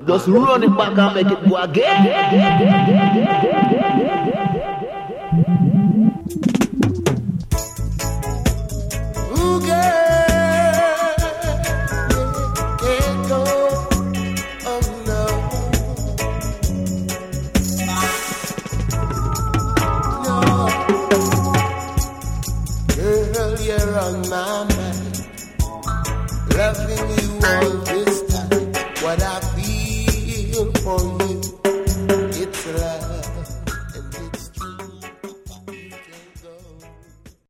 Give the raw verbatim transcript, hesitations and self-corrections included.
Just run it back and make it go again. Ooh, girl, can't go, oh no. No, girl, you're on my mind. Loving you all this time, what I feel for you.